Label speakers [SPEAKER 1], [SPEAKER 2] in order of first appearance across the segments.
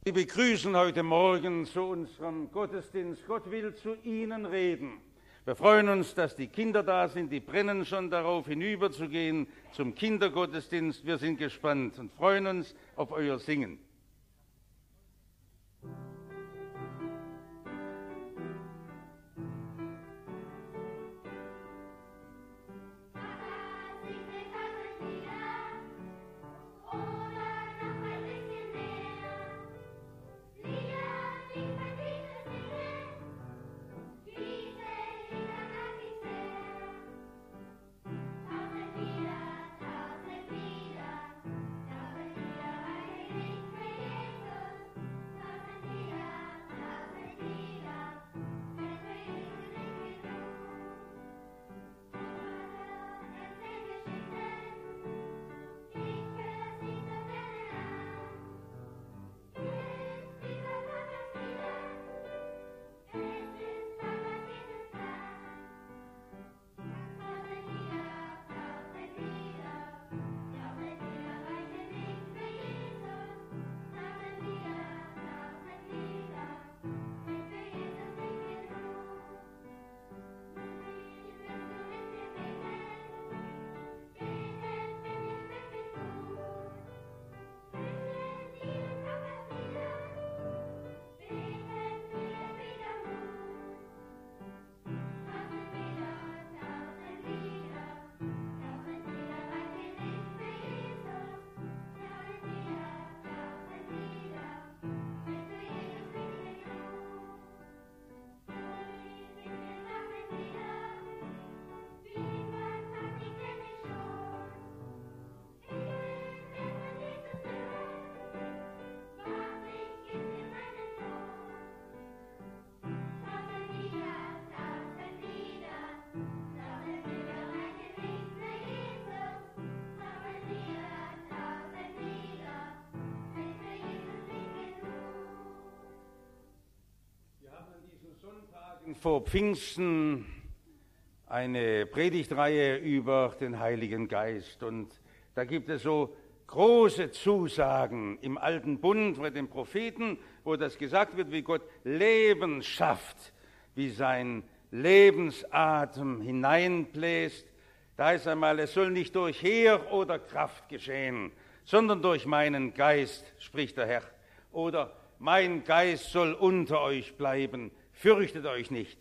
[SPEAKER 1] Sie begrüßen heute Morgen zu unserem Gottesdienst. Gott will zu Ihnen reden. Wir freuen uns, dass die Kinder da sind. Die brennen schon darauf, hinüberzugehen zum Kindergottesdienst. Wir sind gespannt und freuen uns auf euer Singen. Vor Pfingsten eine Predigtreihe über den Heiligen Geist. Und da gibt es so große Zusagen im Alten Bund bei den Propheten, wo das gesagt wird, wie Gott Leben schafft, wie sein Lebensatem hineinbläst. Da heißt einmal, es soll nicht durch Heer oder Kraft geschehen, sondern durch meinen Geist, spricht der Herr. Oder mein Geist soll unter euch bleiben. Fürchtet euch nicht.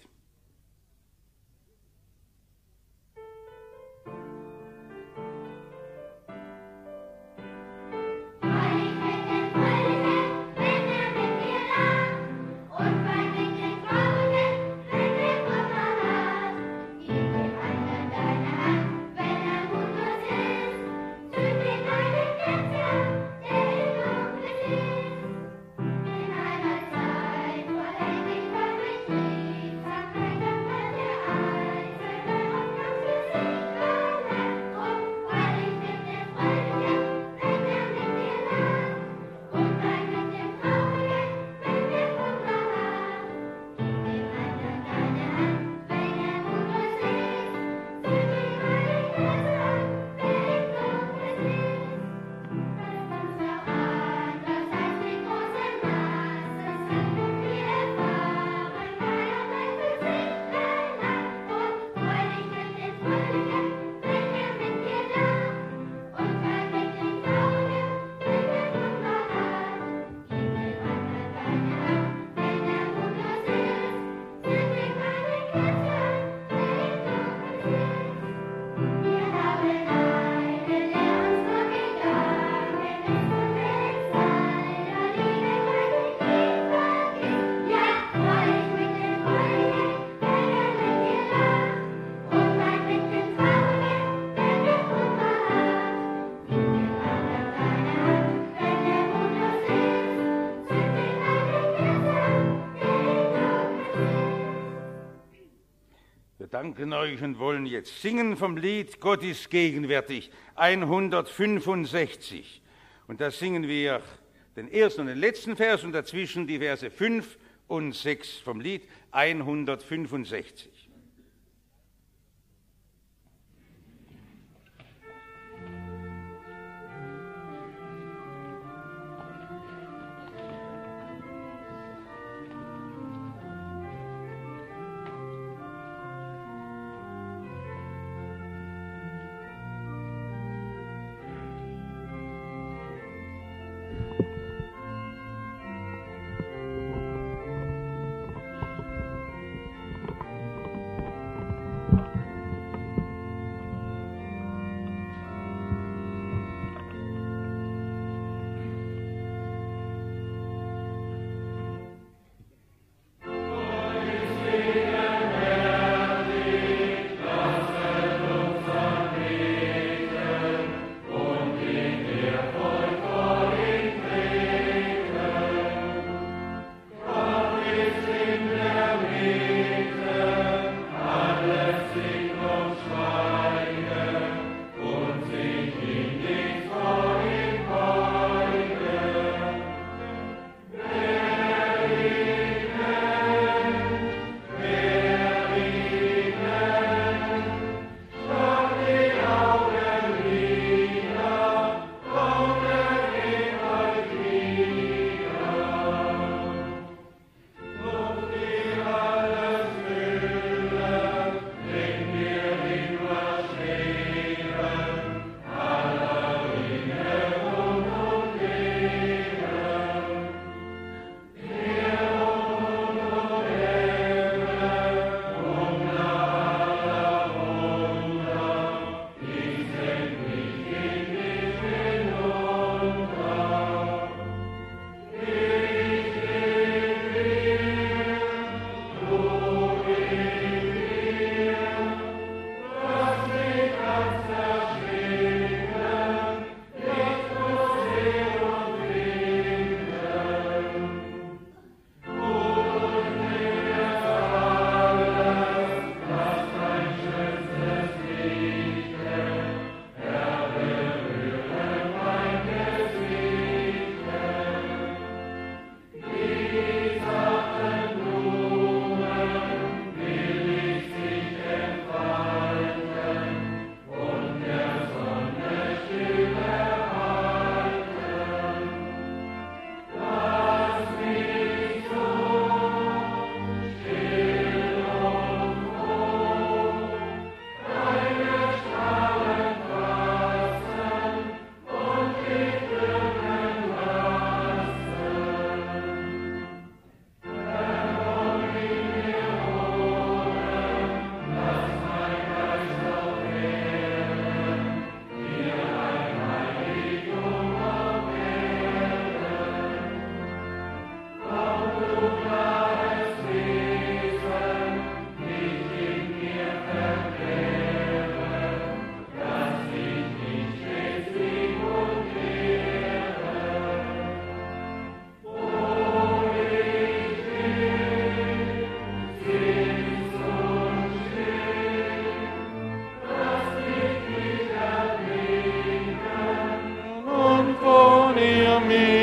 [SPEAKER 1] Danken euch und wollen jetzt singen vom Lied Gott ist gegenwärtig, 165. Und da singen wir den ersten und den letzten Vers und dazwischen die Verse 5 und 6 vom Lied 165.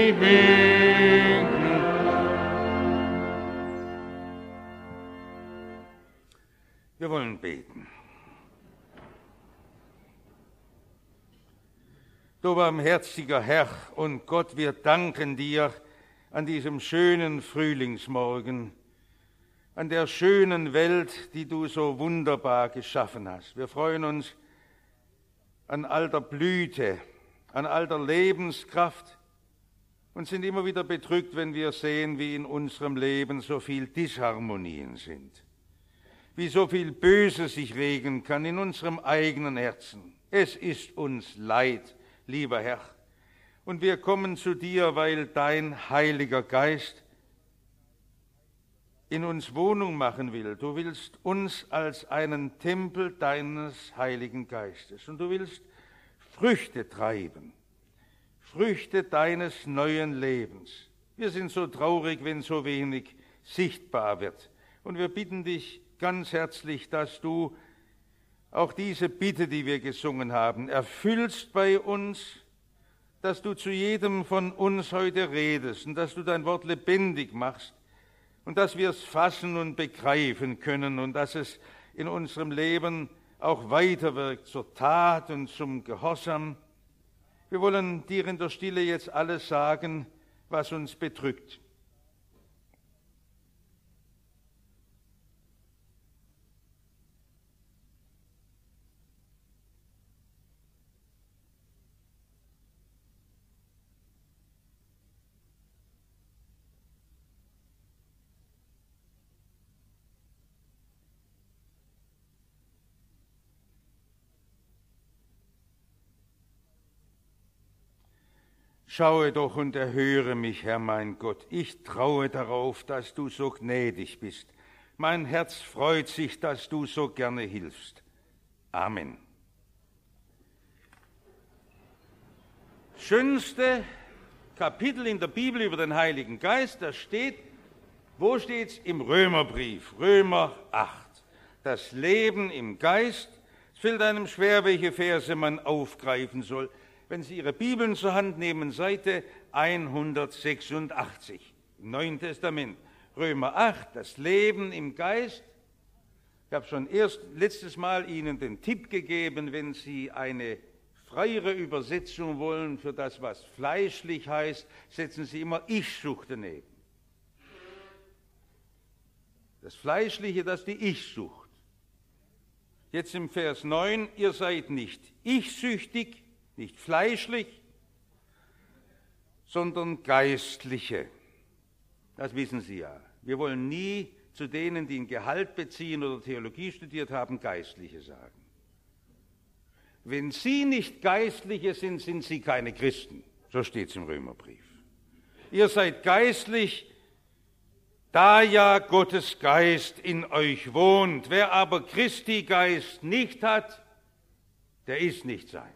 [SPEAKER 1] beten. Wir wollen beten. Du barmherziger Herr und Gott, wir danken dir an diesem schönen Frühlingsmorgen, an der schönen Welt, die du so wunderbar geschaffen hast. Wir freuen uns an all der Blüte, an all der Lebenskraft und sind immer wieder bedrückt, wenn wir sehen, wie in unserem Leben so viel Disharmonien sind, wie so viel Böses sich regen kann in unserem eigenen Herzen. Es ist uns leid, lieber Herr, und wir kommen zu dir, weil dein Heiliger Geist in uns Wohnung machen will. Du willst uns als einen Tempel deines Heiligen Geistes und du willst Früchte treiben, Früchte deines neuen Lebens. Wir sind so traurig, wenn so wenig sichtbar wird. Und wir bitten dich ganz herzlich, dass du auch diese Bitte, die wir gesungen haben, erfüllst bei uns, dass du zu jedem von uns heute redest und dass du dein Wort lebendig machst und dass wir es fassen und begreifen können und dass es in unserem Leben auch weiterwirkt zur Tat und zum Gehorsam. Wir wollen dir in der Stille jetzt alles sagen, was uns bedrückt. Schaue doch und erhöre mich, Herr mein Gott. Ich traue darauf, dass du so gnädig bist. Mein Herz freut sich, dass du so gerne hilfst. Amen. Schönste Kapitel in der Bibel über den Heiligen Geist, das steht, wo steht's? Im Römerbrief, Römer 8. Das Leben im Geist. Es fällt einem schwer, welche Verse man aufgreifen soll. Wenn Sie Ihre Bibeln zur Hand nehmen, Seite 186 im Neuen Testament, Römer 8, das Leben im Geist. Ich habe schon letztes Mal Ihnen den Tipp gegeben, wenn Sie eine freiere Übersetzung wollen für das, was fleischlich heißt, setzen Sie immer Ich-Sucht daneben. Das Fleischliche, das ist die Ich-Sucht. Jetzt im Vers 9, ihr seid nicht ich-süchtig, nicht fleischlich, sondern geistliche. Das wissen Sie ja. Wir wollen nie zu denen, die ein Gehalt beziehen oder Theologie studiert haben, Geistliche sagen. Wenn Sie nicht Geistliche sind, sind Sie keine Christen. So steht es im Römerbrief. Ihr seid geistlich, da ja Gottes Geist in euch wohnt. Wer aber Christi Geist nicht hat, der ist nicht sein.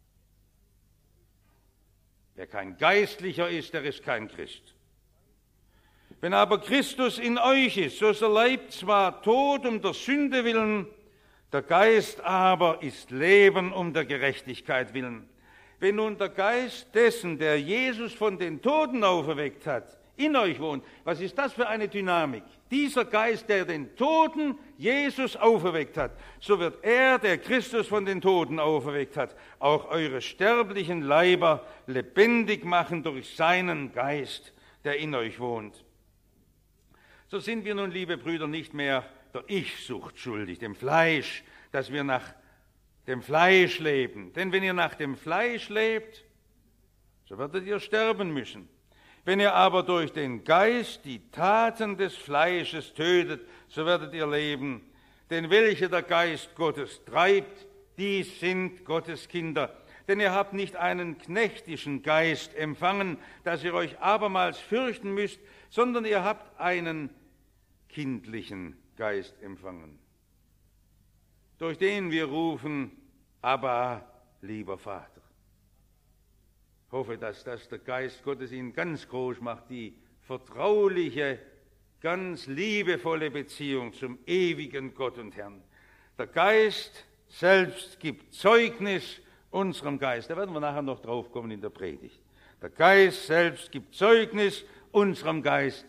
[SPEAKER 1] Wer kein Geistlicher ist, der ist kein Christ. Wenn aber Christus in euch ist, so ist der Leib zwar tot um der Sünde willen, der Geist aber ist Leben um der Gerechtigkeit willen. Wenn nun der Geist dessen, der Jesus von den Toten auferweckt hat, in euch wohnt, was ist das für eine Dynamik? Dieser Geist, der den Toten Jesus auferweckt hat, so wird er, der Christus von den Toten auferweckt hat, auch eure sterblichen Leiber lebendig machen durch seinen Geist, der in euch wohnt. So sind wir nun, liebe Brüder, nicht mehr der Ich-Sucht schuldig, dem Fleisch, dass wir nach dem Fleisch leben. Denn wenn ihr nach dem Fleisch lebt, so werdet ihr sterben müssen. Wenn ihr aber durch den Geist die Taten des Fleisches tötet, so werdet ihr leben. Denn welche der Geist Gottes treibt, die sind Gottes Kinder. Denn ihr habt nicht einen knechtischen Geist empfangen, dass ihr euch abermals fürchten müsst, sondern ihr habt einen kindlichen Geist empfangen, durch den wir rufen, Abba, lieber Vater. Ich hoffe, dass das der Geist Gottes Ihnen ganz groß macht, die vertrauliche, ganz liebevolle Beziehung zum ewigen Gott und Herrn. Der Geist selbst gibt Zeugnis unserem Geist. Da werden wir nachher noch drauf kommen in der Predigt. Der Geist selbst gibt Zeugnis unserem Geist,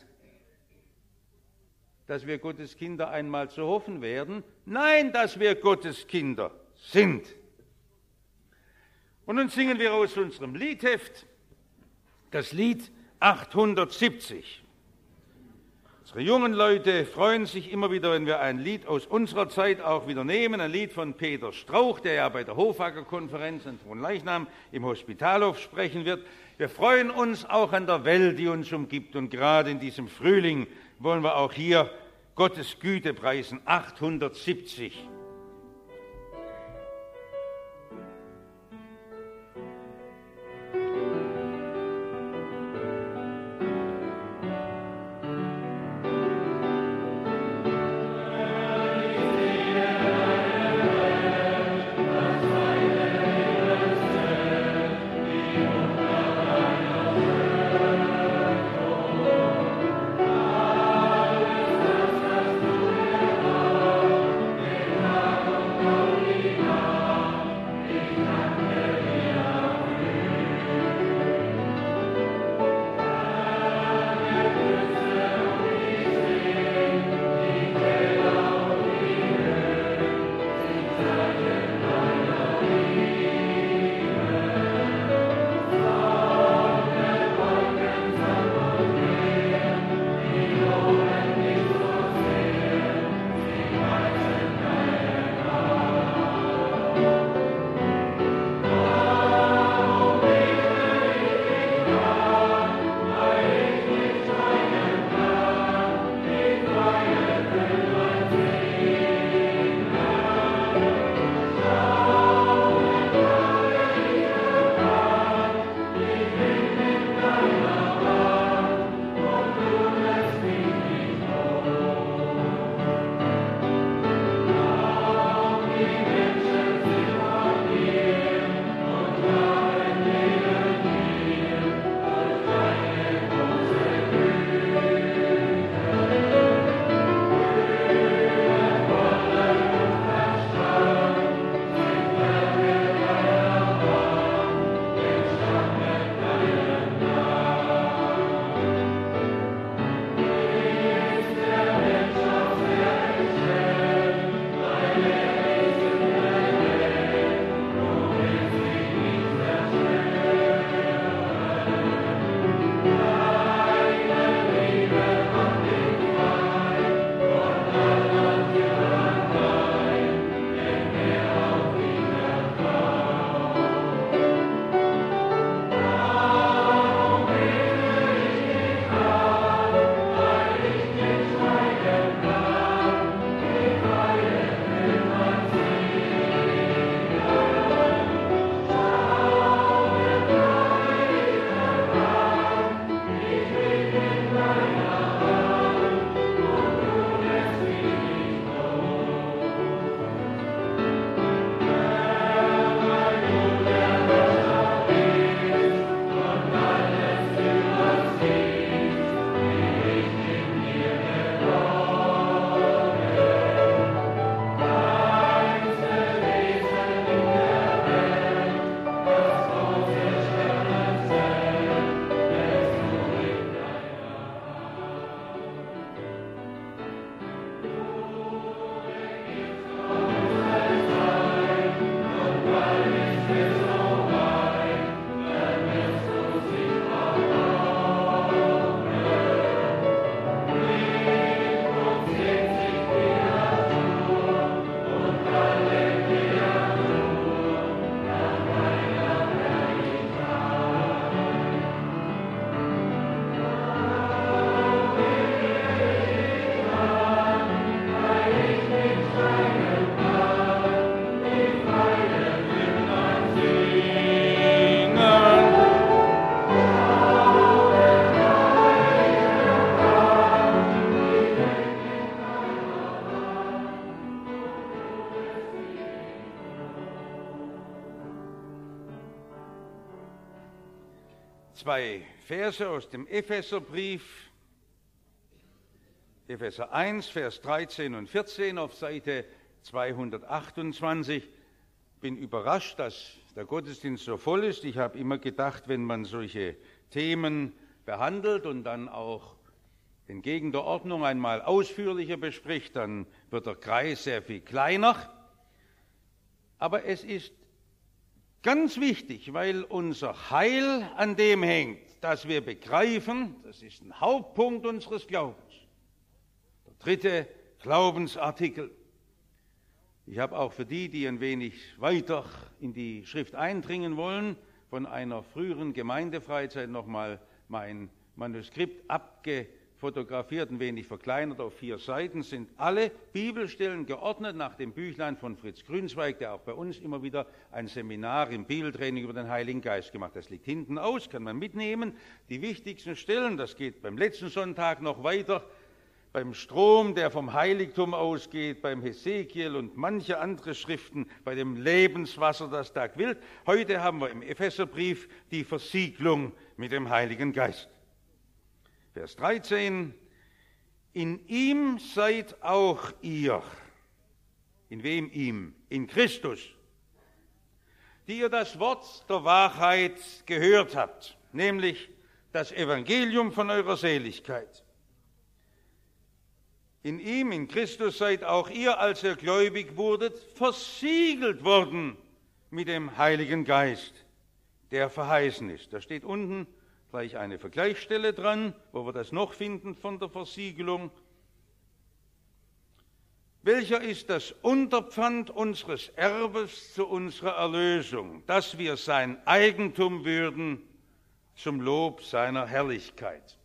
[SPEAKER 1] dass wir Gottes Kinder einmal zu hoffen werden. Nein, dass wir Gottes Kinder sind. Und nun singen wir aus unserem Liedheft das Lied 870. Unsere jungen Leute freuen sich immer wieder, wenn wir ein Lied aus unserer Zeit auch wieder nehmen, ein Lied von Peter Strauch, der ja bei der Hofacker-Konferenz an Fronleichnam im Hospitalhof sprechen wird. Wir freuen uns auch an der Welt, die uns umgibt, und gerade in diesem Frühling wollen wir auch hier Gottes Güte preisen. 870. Zwei Verse aus dem Epheserbrief, Epheser 1, Vers 13 und 14 auf Seite 228. Bin überrascht, dass der Gottesdienst so voll ist. Ich habe immer gedacht, wenn man solche Themen behandelt und dann auch entgegen der Ordnung einmal ausführlicher bespricht, dann wird der Kreis sehr viel kleiner. Aber es ist ganz wichtig, weil unser Heil an dem hängt, dass wir begreifen, das ist ein Hauptpunkt unseres Glaubens. Der dritte Glaubensartikel. Ich habe auch für die, die ein wenig weiter in die Schrift eindringen wollen, von einer früheren Gemeindefreizeit nochmal mein Manuskript abgefotografiert, ein wenig verkleinert auf 4 Seiten, sind alle Bibelstellen geordnet nach dem Büchlein von Fritz Grünzweig, der auch bei uns immer wieder ein Seminar im Bibeltraining über den Heiligen Geist gemacht hat. Das liegt hinten aus, kann man mitnehmen. Die wichtigsten Stellen, das geht beim letzten Sonntag noch weiter, beim Strom, der vom Heiligtum ausgeht, beim Hesekiel und manche andere Schriften, bei dem Lebenswasser, das da quillt. Heute haben wir im Epheserbrief die Versiegelung mit dem Heiligen Geist. Vers 13, in ihm seid auch ihr. In wem ihm? In Christus, die ihr das Wort der Wahrheit gehört habt, nämlich das Evangelium von eurer Seligkeit. In ihm, in Christus, seid auch ihr, als ihr gläubig wurdet, versiegelt worden mit dem Heiligen Geist, der verheißen ist. Da steht unten gleich eine Vergleichsstelle dran, wo wir das noch finden von der Versiegelung. Welcher ist das Unterpfand unseres Erbes zu unserer Erlösung, dass wir sein Eigentum würden zum Lob seiner Herrlichkeit.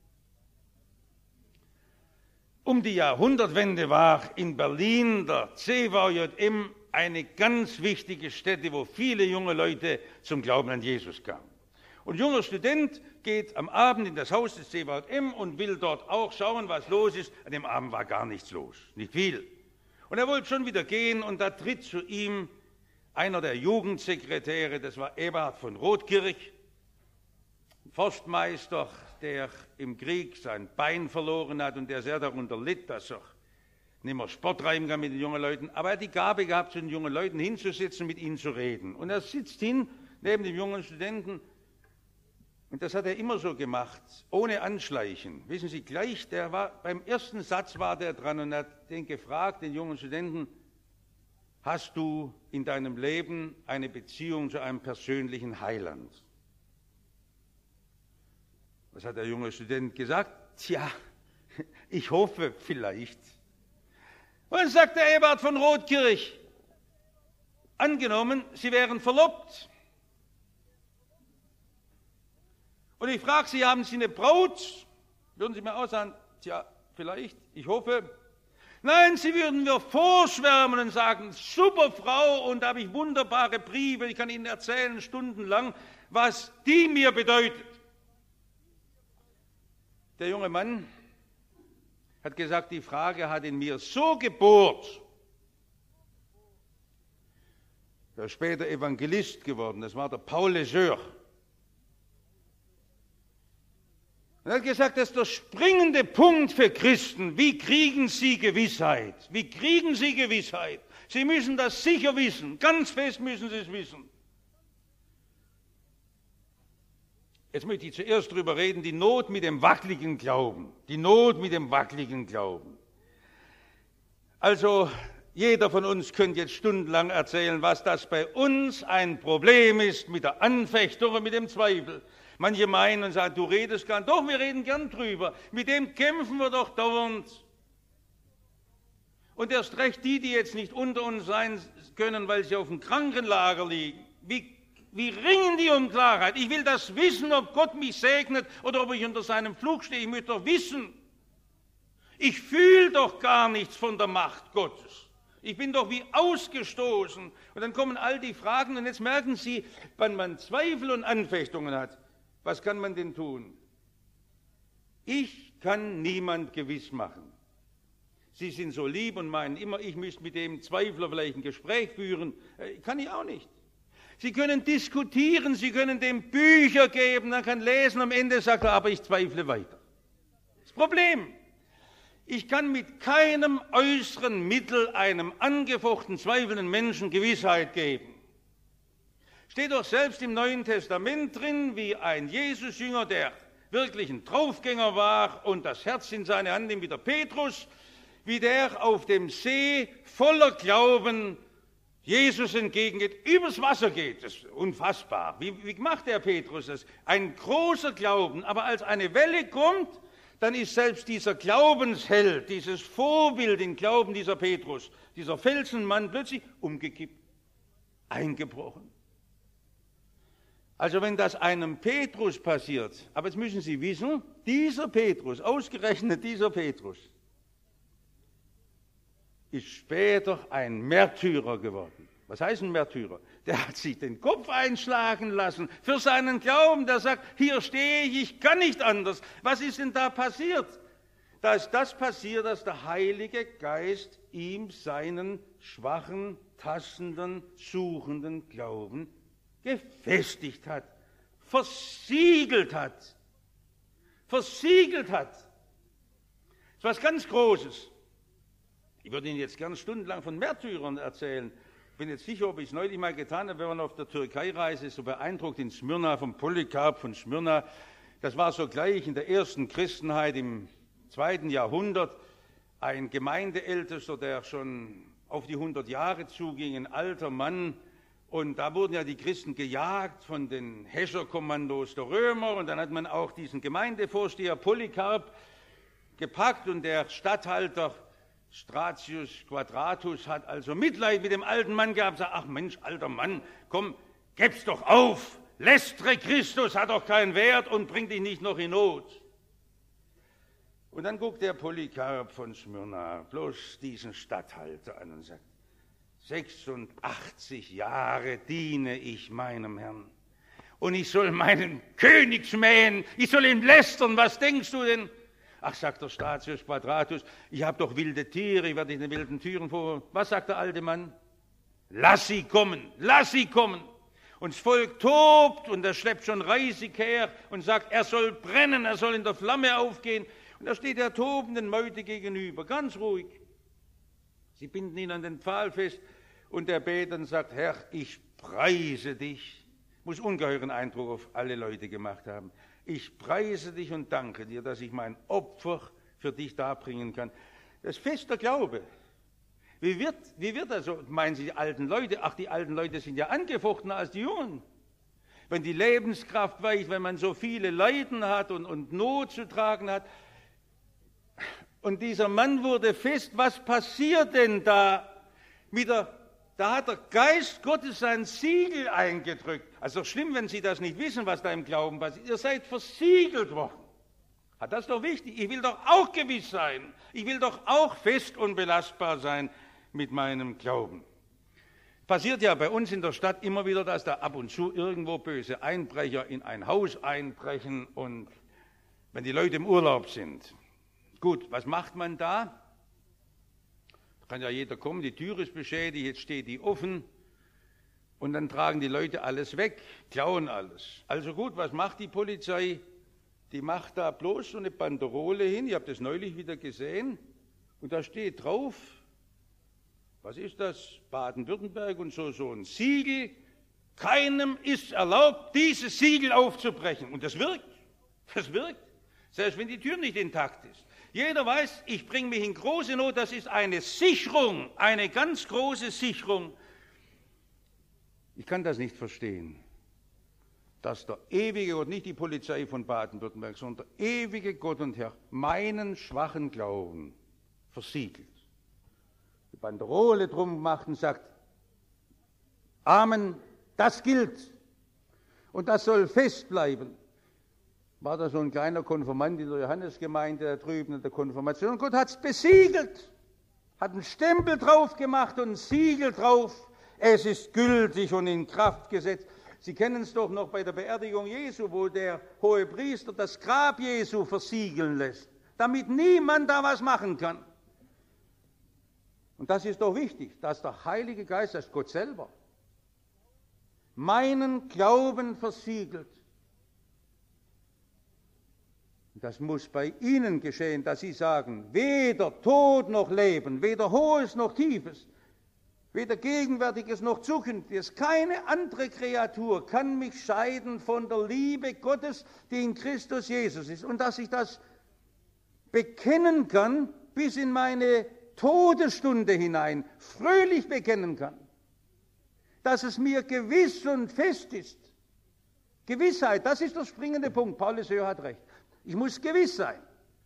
[SPEAKER 1] Um die Jahrhundertwende war in Berlin der CVJM eine ganz wichtige Stätte, wo viele junge Leute zum Glauben an Jesus kamen. Und ein junger Student geht am Abend in das Haus des CVJM und will dort auch schauen, was los ist. An dem Abend war gar nichts los, nicht viel. Und er wollte schon wieder gehen und da tritt zu ihm einer der Jugendsekretäre, das war Eberhard von Rothkirch, Forstmeister, der im Krieg sein Bein verloren hat und der sehr darunter litt, dass er nicht mehr Sport treiben kann mit den jungen Leuten. Aber er hat die Gabe gehabt, zu den jungen Leuten hinzusitzen, mit ihnen zu reden. Und er sitzt hin neben dem jungen Studenten. Und das hat er immer so gemacht, ohne Anschleichen. Wissen Sie, gleich, beim ersten Satz war der dran und hat den gefragt, den jungen Studenten, hast du in deinem Leben eine Beziehung zu einem persönlichen Heiland? Was hat der junge Student gesagt? Tja, ich hoffe vielleicht. Und dann sagt der Eberhard von Rothkirch, angenommen, Sie wären verlobt. Und ich frage Sie, haben Sie eine Braut? Würden Sie mir auch sagen, tja, vielleicht, ich hoffe. Nein, Sie würden mir vorschwärmen und sagen, super Frau, und da habe ich wunderbare Briefe, ich kann Ihnen erzählen, stundenlang, was die mir bedeutet. Der junge Mann hat gesagt, die Frage hat in mir so gebohrt. Er ist später Evangelist geworden, das war der Paul Leseur. Er hat gesagt, das ist der springende Punkt für Christen. Wie kriegen sie Gewissheit? Wie kriegen sie Gewissheit? Sie müssen das sicher wissen, ganz fest müssen sie es wissen. Jetzt möchte ich zuerst darüber reden, die Not mit dem wackeligen Glauben. Die Not mit dem wackeligen Glauben. Also, jeder von uns könnte jetzt stundenlang erzählen, was das bei uns ein Problem ist mit der Anfechtung und mit dem Zweifel. Manche meinen und sagen, du redest gern. Doch, wir reden gern drüber. Mit dem kämpfen wir doch dauernd. Und erst recht die jetzt nicht unter uns sein können, weil sie auf dem Krankenlager liegen. Wie ringen die um Klarheit? Ich will das wissen, ob Gott mich segnet oder ob ich unter seinem Fluch stehe. Ich möchte doch wissen. Ich fühle doch gar nichts von der Macht Gottes. Ich bin doch wie ausgestoßen. Und dann kommen all die Fragen und jetzt merken Sie, wenn man Zweifel und Anfechtungen hat, was kann man denn tun? Ich kann niemand gewiss machen. Sie sind so lieb und meinen immer, ich müsste mit dem Zweifler vielleicht ein Gespräch führen. Kann ich auch nicht. Sie können diskutieren, Sie können dem Bücher geben, er kann lesen, am Ende sagt er, aber ich zweifle weiter. Das Problem, ich kann mit keinem äußeren Mittel einem angefochten, zweifelnden Menschen Gewissheit geben. Steht doch selbst im Neuen Testament drin, wie ein Jesusjünger, der wirklich ein Draufgänger war und das Herz in seine Hand nimmt, wie der Petrus, wie der auf dem See voller Glauben Jesus entgegengeht, übers Wasser geht. Das ist unfassbar. Wie macht der Petrus das? Ein großer Glauben, aber als eine Welle kommt, dann ist selbst dieser Glaubensheld, dieses Vorbild im Glauben dieser Petrus, dieser Felsenmann plötzlich umgekippt, eingebrochen. Also wenn das einem Petrus passiert, aber jetzt müssen Sie wissen, dieser Petrus, ausgerechnet dieser Petrus, ist später ein Märtyrer geworden. Was heißt ein Märtyrer? Der hat sich den Kopf einschlagen lassen für seinen Glauben. Der sagt, hier stehe ich kann nicht anders. Was ist denn da passiert? Da ist das passiert, dass der Heilige Geist ihm seinen schwachen, tastenden, suchenden Glauben gefestigt hat, versiegelt hat. Versiegelt hat. Das ist was ganz Großes. Ich würde Ihnen jetzt gerne stundenlang von Märtyrern erzählen. Ich bin jetzt sicher, ob ich es neulich mal getan habe, wenn man auf der Türkei-Reise so beeindruckt in Smyrna, vom Polycarp von Smyrna. Das war so gleich in der ersten Christenheit im 2. Jahrhundert. Ein Gemeindeältester, der schon auf die 100 Jahre zuging, ein alter Mann. Und da wurden ja die Christen gejagt von den Häscherkommandos der Römer. Und dann hat man auch diesen Gemeindevorsteher Polycarp gepackt und der Statthalter Stratius Quadratus hat also Mitleid mit dem alten Mann gehabt, sagt, ach Mensch, alter Mann, komm, gib's doch auf, lästere Christus, hat doch keinen Wert und bringt dich nicht noch in Not. Und dann guckt der Polycarp von Smyrna bloß diesen Statthalter an und sagt, 86 Jahre diene ich meinem Herrn und ich soll meinen König schmähen, ich soll ihn lästern, was denkst du denn? Ach, sagt der Statius Quadratus, ich habe doch wilde Tiere, ich werde nicht den wilden Tieren vor. Was sagt der alte Mann? Lass sie kommen, lass sie kommen. Und das Volk tobt und er schleppt schon Reisig her und sagt, er soll brennen, er soll in der Flamme aufgehen. Und da steht der tobenden Meute gegenüber, ganz ruhig. Sie binden ihn an den Pfahl fest und der betet und sagt, Herr, ich preise dich. Muss ungeheuren Eindruck auf alle Leute gemacht haben. Ich preise dich und danke dir, dass ich mein Opfer für dich darbringen kann. Das ist fester Glaube. Wie wird also, meinen Sie die alten Leute? Ach, die alten Leute sind ja angefochtener als die Jungen. Wenn die Lebenskraft weicht, wenn man so viele Leiden hat und Not zu tragen hat. Und dieser Mann wurde fest, was passiert denn da Da hat der Geist Gottes sein Siegel eingedrückt. Also schlimm, wenn Sie das nicht wissen, was da im Glauben passiert. Ihr seid versiegelt worden. Das ist doch wichtig. Ich will doch auch gewiss sein. Ich will doch auch fest und belastbar sein mit meinem Glauben. Passiert ja bei uns in der Stadt immer wieder, dass da ab und zu irgendwo böse Einbrecher in ein Haus einbrechen und wenn die Leute im Urlaub sind. Gut, was macht man da? Kann ja jeder kommen, die Tür ist beschädigt, jetzt steht die offen und dann tragen die Leute alles weg, klauen alles. Also gut, was macht die Polizei? Die macht da bloß so eine Banderole hin, ich habe das neulich wieder gesehen und da steht drauf, was ist das? Baden-Württemberg und so ein Siegel, keinem ist erlaubt, dieses Siegel aufzubrechen. Und das wirkt, selbst wenn die Tür nicht intakt ist. Jeder weiß, ich bringe mich in große Not, das ist eine Sicherung, eine ganz große Sicherung. Ich kann das nicht verstehen, dass der ewige Gott, nicht die Polizei von Baden-Württemberg, sondern der ewige Gott und Herr meinen schwachen Glauben versiegelt. Die Banderole drum macht und sagt, Amen, das gilt und das soll festbleiben. War da so ein kleiner Konfirmand in der Johannesgemeinde da drüben in der Konfirmation. Und Gott hat es besiegelt, hat einen Stempel drauf gemacht und ein Siegel drauf. Es ist gültig und in Kraft gesetzt. Sie kennen es doch noch bei der Beerdigung Jesu, wo der hohe Priester das Grab Jesu versiegeln lässt, damit niemand da was machen kann. Und das ist doch wichtig, dass der Heilige Geist, das ist Gott selber, meinen Glauben versiegelt. Das muss bei Ihnen geschehen, dass Sie sagen, weder Tod noch Leben, weder Hohes noch Tiefes, weder Gegenwärtiges noch Zukünftiges. Keine andere Kreatur kann mich scheiden von der Liebe Gottes, die in Christus Jesus ist. Und dass ich das bekennen kann, bis in meine Todesstunde hinein, fröhlich bekennen kann. Dass es mir gewiss und fest ist. Gewissheit, das ist der springende Punkt. Paulus hat recht. Ich muss gewiss sein.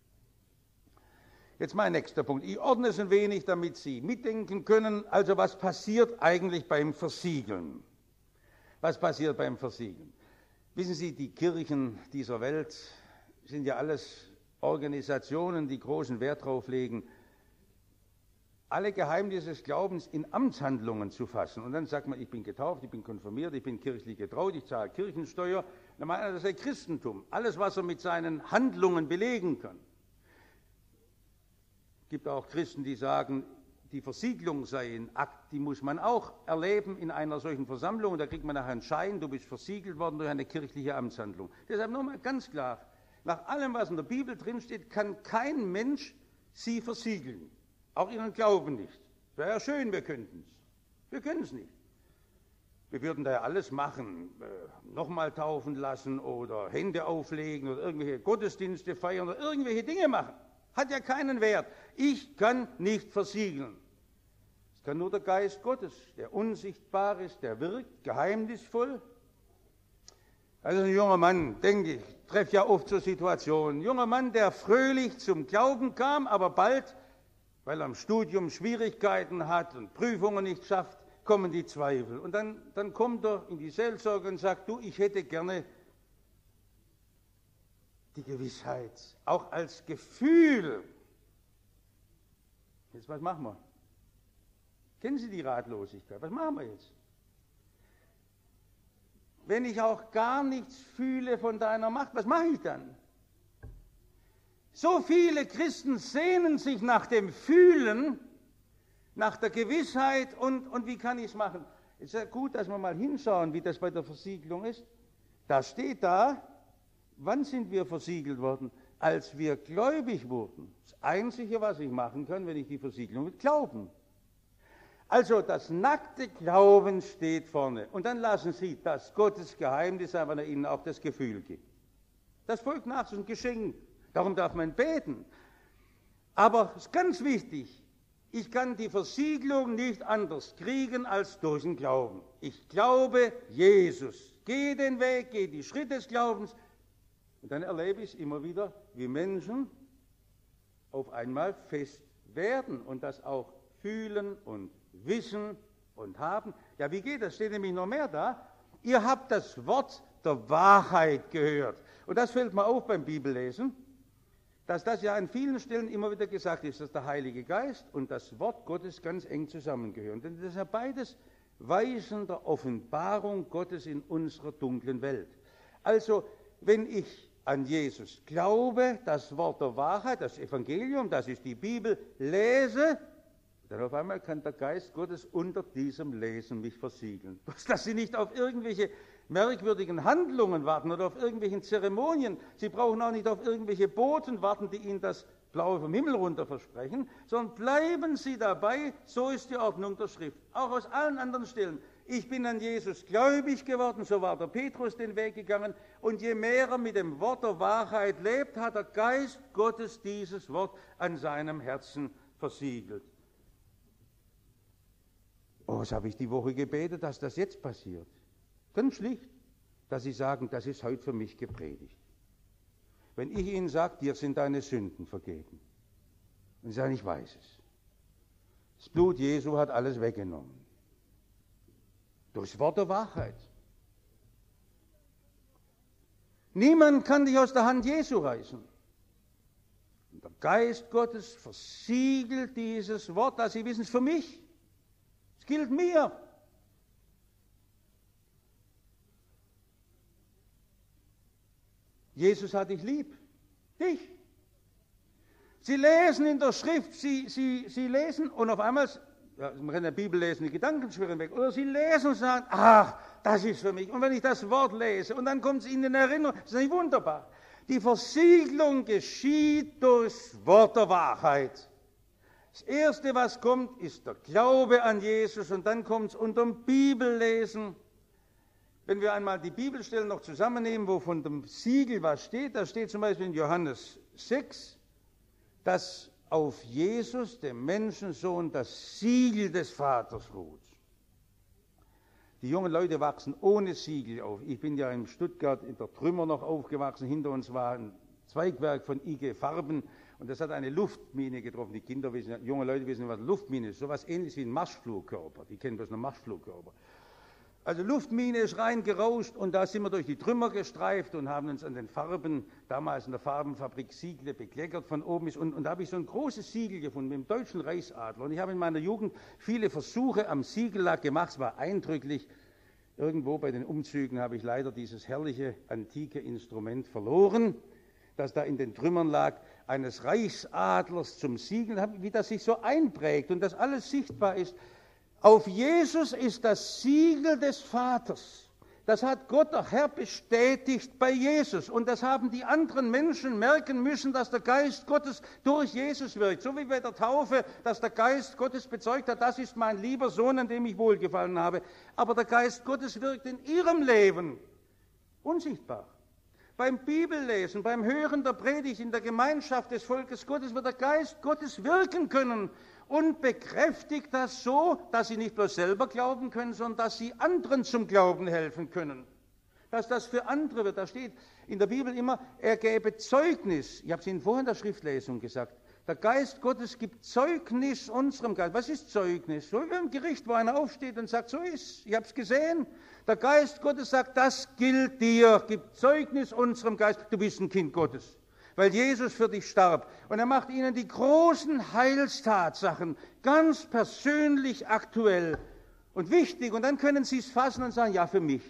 [SPEAKER 1] Jetzt mein nächster Punkt. Ich ordne es ein wenig, damit Sie mitdenken können, also was passiert eigentlich beim Versiegeln? Was passiert beim Versiegeln? Wissen Sie, die Kirchen dieser Welt sind ja alles Organisationen, die großen Wert darauf legen, alle Geheimnisse des Glaubens in Amtshandlungen zu fassen. Und dann sagt man, ich bin getauft, ich bin konfirmiert, ich bin kirchlich getraut, ich zahle Kirchensteuer. Dann meint er, das sei Christentum. Alles, was er mit seinen Handlungen belegen kann. Es gibt auch Christen, die sagen, die Versiegelung sei ein Akt, die muss man auch erleben in einer solchen Versammlung. Da kriegt man nachher einen Schein, du bist versiegelt worden durch eine kirchliche Amtshandlung. Deshalb nochmal ganz klar, nach allem, was in der Bibel drinsteht, kann kein Mensch sie versiegeln. Auch ihren Glauben nicht. Wäre ja schön, wir könnten es. Wir können es nicht. Wir würden da ja alles machen, nochmal taufen lassen oder Hände auflegen oder irgendwelche Gottesdienste feiern oder irgendwelche Dinge machen. Hat ja keinen Wert. Ich kann nicht versiegeln. Es kann nur der Geist Gottes, der unsichtbar ist, der wirkt, geheimnisvoll. Also ein junger Mann, denke ich, treffe ja oft so Situationen. Ein junger Mann, der fröhlich zum Glauben kam, aber bald, weil er im Studium Schwierigkeiten hat und Prüfungen nicht schafft, kommen die Zweifel. Und dann kommt er in die Seelsorge und sagt, du, ich hätte gerne die Gewissheit, auch als Gefühl. Jetzt, was machen wir? Kennen Sie die Ratlosigkeit? Was machen wir jetzt? Wenn ich auch gar nichts fühle von deiner Macht, was mache ich dann? So viele Christen sehnen sich nach dem Fühlen, nach der Gewissheit und wie kann ich es machen? Es ist ja gut, dass wir mal hinschauen, wie das bei der Versiegelung ist. Da steht da, wann sind wir versiegelt worden? Als wir gläubig wurden. Das Einzige, was ich machen kann, wenn ich die Versiegelung will, glauben. Also das nackte Glauben steht vorne. Und dann lassen Sie das Gottes Geheimnis sein, wenn er Ihnen auch das Gefühl gibt. Das folgt nach, das ist ein Geschenk. Darum darf man beten. Aber es ist ganz wichtig, ich kann die Versiegelung nicht anders kriegen als durch den Glauben. Ich glaube Jesus. Gehe den Weg, gehe die Schritte des Glaubens. Und dann erlebe ich es immer wieder, wie Menschen auf einmal fest werden und das auch fühlen und wissen und haben. Ja, wie geht das? Steht nämlich noch mehr da. Ihr habt das Wort der Wahrheit gehört. Und das fällt mir auf beim Bibellesen, dass das ja an vielen Stellen immer wieder gesagt ist, dass der Heilige Geist und das Wort Gottes ganz eng zusammengehören. Denn das ist ja beides Weisen der Offenbarung Gottes in unserer dunklen Welt. Also, wenn ich an Jesus glaube, das Wort der Wahrheit, das Evangelium, das ist die Bibel, lese, dann auf einmal kann der Geist Gottes unter diesem Lesen mich versiegeln. Dass Sie nicht auf irgendwelche merkwürdigen Handlungen warten oder auf irgendwelchen Zeremonien. Sie brauchen auch nicht auf irgendwelche Boten warten, die Ihnen das Blaue vom Himmel runter versprechen, sondern bleiben Sie dabei, so ist die Ordnung der Schrift. Auch aus allen anderen Stellen. Ich bin an Jesus gläubig geworden, so war der Petrus den Weg gegangen. Und je mehr er mit dem Wort der Wahrheit lebt, hat der Geist Gottes dieses Wort an seinem Herzen versiegelt. Oh, was habe ich die Woche gebetet, dass das jetzt passiert? Ganz schlicht, dass Sie sagen, das ist heute für mich gepredigt. Wenn ich Ihnen sage, dir sind deine Sünden vergeben, und Sie sagen, ich weiß es. Das Blut Jesu hat alles weggenommen. Durchs Wort der Wahrheit. Niemand kann dich aus der Hand Jesu reißen. Und der Geist Gottes versiegelt dieses Wort, dass Sie wissen, es für mich. Es gilt mir. Jesus hat dich lieb. Dich. Sie lesen in der Schrift, Sie lesen und auf einmal, ja, man kann in der Bibel lesen, die Gedanken schwirren weg. Oder Sie lesen und sagen, ach, das ist für mich. Und wenn ich das Wort lese und dann kommt es Ihnen in Erinnerung, das ist nicht wunderbar. Die Versiegelung geschieht durchs Wort der Wahrheit. Das Erste, was kommt, ist der Glaube an Jesus und dann kommt es unterm Bibellesen. Wenn wir einmal die Bibelstellen noch zusammennehmen, wo von dem Siegel was steht, da steht zum Beispiel in Johannes 6, dass auf Jesus, dem Menschensohn, das Siegel des Vaters ruht. Die jungen Leute wachsen ohne Siegel auf. Ich bin ja in Stuttgart in der Trümmer noch aufgewachsen. Hinter uns war ein Zweigwerk von IG Farben und das hat eine Luftmine getroffen. Die Kinder wissen, junge Leute wissen, was eine Luftmine ist. So etwas Ähnliches wie ein Marschflugkörper. Die kennen bloß einen Marschflugkörper. Also Luftmine ist reingerauscht und da sind wir durch die Trümmer gestreift und haben uns an den Farben, damals in der Farbenfabrik Siegle, bekleckert von oben bis unten. Und da habe ich so ein großes Siegel gefunden mit dem deutschen Reichsadler. Und ich habe in meiner Jugend viele Versuche am Siegellack gemacht. Es war eindrücklich. Irgendwo bei den Umzügen habe ich leider dieses herrliche, antike Instrument verloren, das da in den Trümmern lag, eines Reichsadlers zum Siegel, wie das sich so einprägt und das alles sichtbar ist. Auf Jesus ist das Siegel des Vaters. Das hat Gott, der Herr, bestätigt bei Jesus. Und das haben die anderen Menschen merken müssen, dass der Geist Gottes durch Jesus wirkt. So wie bei der Taufe, dass der Geist Gottes bezeugt hat, das ist mein lieber Sohn, an dem ich wohlgefallen habe. Aber der Geist Gottes wirkt in ihrem Leben unsichtbar. Beim Bibellesen, beim Hören der Predigt, in der Gemeinschaft des Volkes Gottes wird der Geist Gottes wirken können und bekräftigt das so, dass sie nicht bloß selber glauben können, sondern dass sie anderen zum Glauben helfen können. Dass das für andere wird. Da steht in der Bibel immer, er gäbe Zeugnis. Ich habe es Ihnen vorhin in der Schriftlesung gesagt. Der Geist Gottes gibt Zeugnis unserem Geist. Was ist Zeugnis? So wie im Gericht, wo einer aufsteht und sagt, so ist, ich habe es gesehen. Der Geist Gottes sagt, das gilt dir, gibt Zeugnis unserem Geist. Du bist ein Kind Gottes, weil Jesus für dich starb. Und er macht ihnen die großen Heilstatsachen ganz persönlich aktuell und wichtig. Und dann können sie es fassen und sagen, ja, für mich.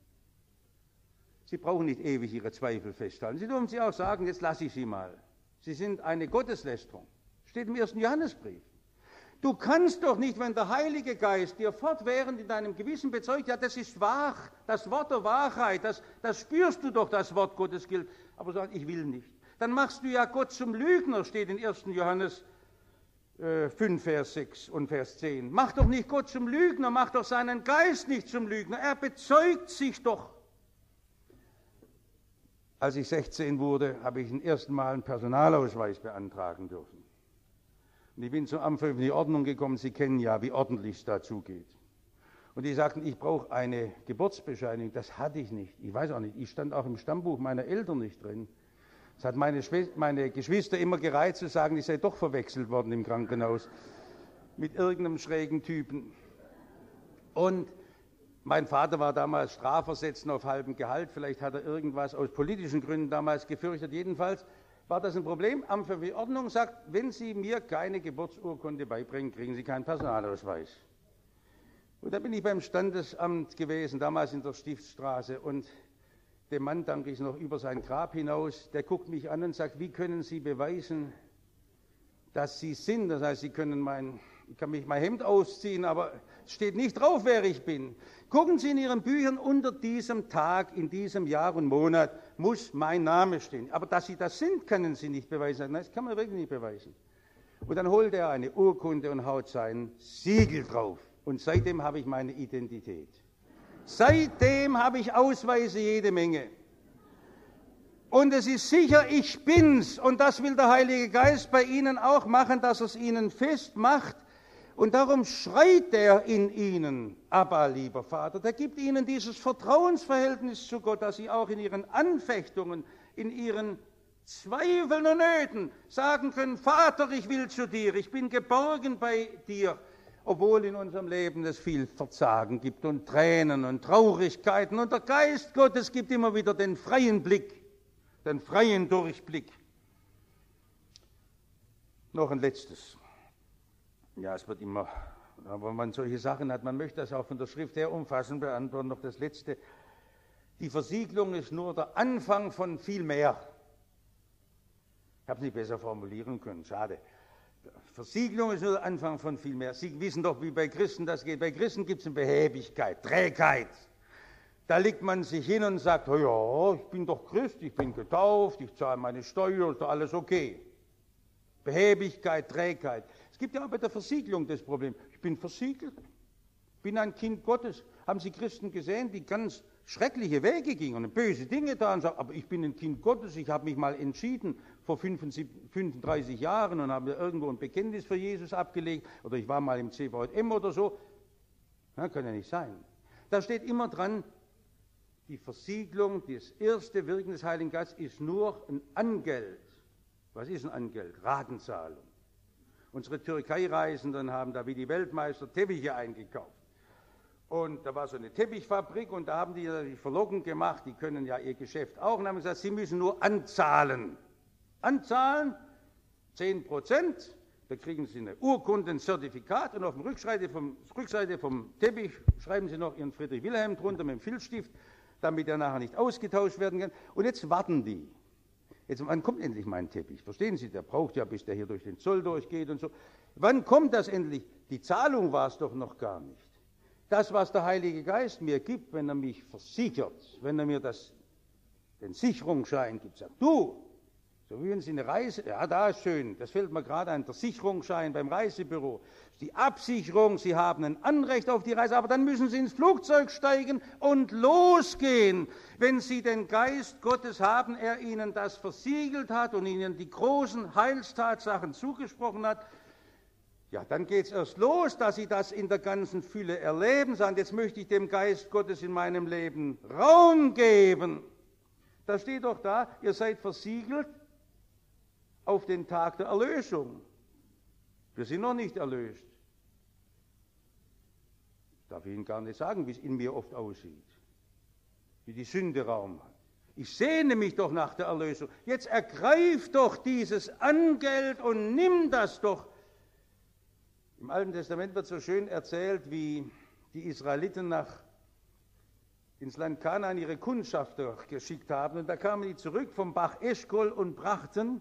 [SPEAKER 1] Sie brauchen nicht ewig ihre Zweifel festhalten. Sie dürfen sie auch sagen, jetzt lasse ich sie mal. Sie sind eine Gotteslästerung. Steht im 1. Johannesbrief. Du kannst doch nicht, wenn der Heilige Geist dir fortwährend in deinem Gewissen bezeugt, ja, das ist wahr, das Wort der Wahrheit, das spürst du doch, das Wort Gottes gilt, aber sagst, ich will nicht. Dann machst du ja Gott zum Lügner, steht in 1. Johannes 5, Vers 6 und Vers 10. Mach doch nicht Gott zum Lügner, mach doch seinen Geist nicht zum Lügner, er bezeugt sich doch. Als ich 16 wurde, habe ich zum ersten Mal einen Personalausweis beantragen dürfen. Und ich bin zum Amt für öffentliche Ordnung gekommen, Sie kennen ja, wie ordentlich es dazu geht. Und die sagten, ich brauche eine Geburtsbescheinigung. Das hatte ich nicht. Ich weiß auch nicht, ich stand auch im Stammbuch meiner Eltern nicht drin. Das hat meine Geschwister immer gereizt zu sagen, ich sei doch verwechselt worden im Krankenhaus mit irgendeinem schrägen Typen. Und mein Vater war damals strafversetzt auf halbem Gehalt. Vielleicht hat er irgendwas aus politischen Gründen damals gefürchtet. Jedenfalls war das ein Problem. Amt für die Ordnung sagt, wenn Sie mir keine Geburtsurkunde beibringen, kriegen Sie keinen Personalausweis. Und da bin ich beim Standesamt gewesen, damals in der Stiftsstraße. Und dem Mann danke ich noch über sein Grab hinaus. Der guckt mich an und sagt, wie können Sie beweisen, dass Sie sind? Das heißt, ich kann mein Hemd ausziehen, aber es steht nicht drauf, wer ich bin. Gucken Sie in Ihren Büchern, unter diesem Tag, in diesem Jahr und Monat muss mein Name stehen. Aber dass Sie das sind, können Sie nicht beweisen. Nein, das kann man wirklich nicht beweisen. Und dann holt er eine Urkunde und haut sein Siegel drauf. Und seitdem habe ich meine Identität. Seitdem habe ich Ausweise jede Menge. Und es ist sicher, ich bin's. Und das will der Heilige Geist bei Ihnen auch machen, dass er es Ihnen festmacht. Und darum schreit er in ihnen, Abba, lieber Vater. Der gibt ihnen dieses Vertrauensverhältnis zu Gott, dass sie auch in ihren Anfechtungen, in ihren Zweifeln und Nöten sagen können, Vater, ich will zu dir, ich bin geborgen bei dir. Obwohl in unserem Leben es viel Verzagen gibt und Tränen und Traurigkeiten. Und der Geist Gottes gibt immer wieder den freien Blick, den freien Durchblick. Noch ein letztes. Ja, es wird immer, wenn man solche Sachen hat, man möchte das auch von der Schrift her umfassend beantworten. Noch das Letzte. Die Versiegelung ist nur der Anfang von viel mehr. Ich habe es nicht besser formulieren können, schade. Versiegelung ist nur der Anfang von viel mehr. Sie wissen doch, wie bei Christen das geht. Bei Christen gibt es eine Behäbigkeit, Trägheit. Da legt man sich hin und sagt, oh ja, ich bin doch Christ, ich bin getauft, ich zahle meine Steuer, ist doch alles okay. Behäbigkeit, Trägheit. Es gibt ja auch bei der Versiegelung das Problem. Ich bin versiegelt, bin ein Kind Gottes. Haben Sie Christen gesehen, die ganz schreckliche Wege gingen und böse Dinge da und sagen, aber ich bin ein Kind Gottes, ich habe mich mal entschieden vor 35 Jahren und habe irgendwo ein Bekenntnis für Jesus abgelegt oder ich war mal im CVM oder so. Das kann ja nicht sein. Da steht immer dran, die Versiegelung, das erste Wirken des Heiligen Geistes ist nur ein Angeld. Was ist ein Angeld? Ratenzahlung. Unsere Türkei-Reisenden haben da wie die Weltmeister Teppiche eingekauft. Und da war so eine Teppichfabrik und da haben die sich verlockend gemacht, die können ja ihr Geschäft auch, und haben gesagt, sie müssen nur anzahlen. Anzahlen, 10%, da kriegen sie eine Urkunde, ein Zertifikat und auf der Rückseite vom Teppich schreiben sie noch ihren Friedrich Wilhelm drunter mit dem Filzstift, damit er nachher nicht ausgetauscht werden kann. Und jetzt warten die. Jetzt, wann kommt endlich mein Teppich? Verstehen Sie, der braucht ja, bis der hier durch den Zoll durchgeht und so. Wann kommt das endlich? Die Zahlung war es doch noch gar nicht. Das, was der Heilige Geist mir gibt, wenn er mich versichert, wenn er mir den Sicherungsschein gibt, sagt, du, so wie wenn Sie eine Reise, ja, da ist schön, das fällt mir gerade ein, der Sicherungsschein beim Reisebüro, die Absicherung, Sie haben ein Anrecht auf die Reise, aber dann müssen Sie ins Flugzeug steigen und losgehen. Wenn Sie den Geist Gottes haben, er Ihnen das versiegelt hat und Ihnen die großen Heilstatsachen zugesprochen hat, ja, dann geht es erst los, dass Sie das in der ganzen Fülle erleben, sagen, jetzt möchte ich dem Geist Gottes in meinem Leben Raum geben. Da steht doch da, ihr seid versiegelt auf den Tag der Erlösung. Wir sind noch nicht erlöst. Darf ich Ihnen gar nicht sagen, wie es in mir oft aussieht, wie die Sünde Raum hat. Ich sehne mich doch nach der Erlösung. Jetzt ergreif doch dieses Angeld und nimm das doch. Im Alten Testament wird so schön erzählt, wie die Israeliten ins Land Kanaan ihre Kundschafter geschickt haben. Und da kamen die zurück vom Bach Eschkol und brachten